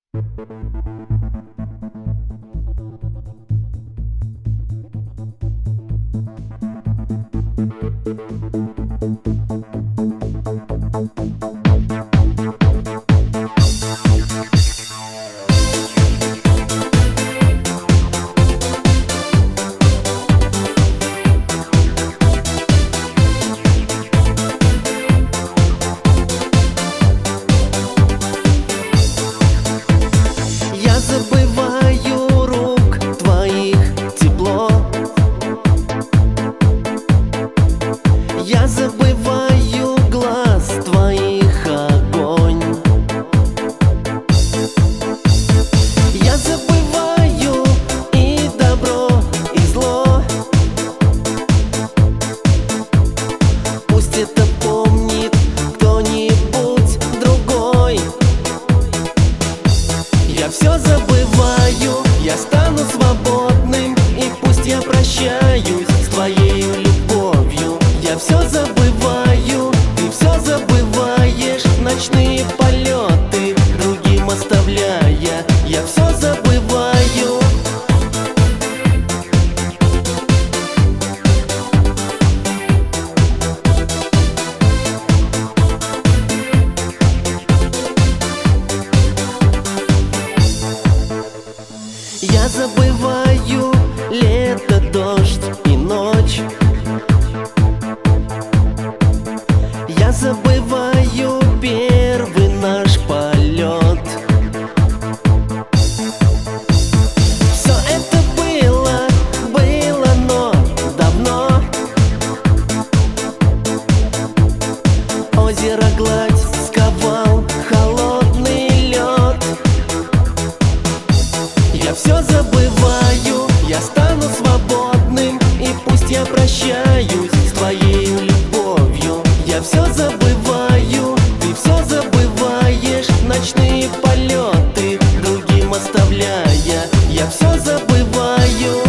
Я забываю рук твоих тепло. Я забываю глаз твоих огонь. Я забываю и добро, и зло. Пусть это помнит кто-нибудь другой. Я все забываю, я стану свободным, и пусть я прощаюсь с твоей любовью. Я все забываю, ты все забываешь, ночные полеты другим оставляя. Я все забываю. Я забываю лето, дождь и ночь. Я забываю первый наш полет. Все это было, но давно. Озеро гладь сковал холодный лед. Я все забываю, я стану свободным, и пусть я прощаюсь с твоей любовью. Я все забываю, ты все забываешь, ночные полеты другим оставляя. Я все забываю.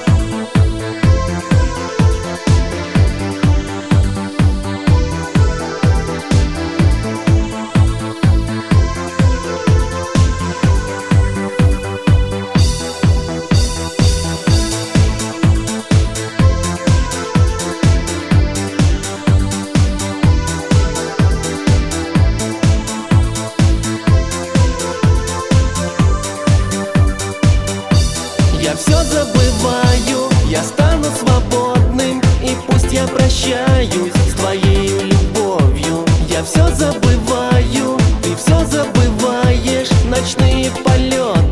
Я все забываю, я стану свободным, и пусть я прощаюсь с твоей любовью. Я все забываю, ты все забываешь, ночные полеты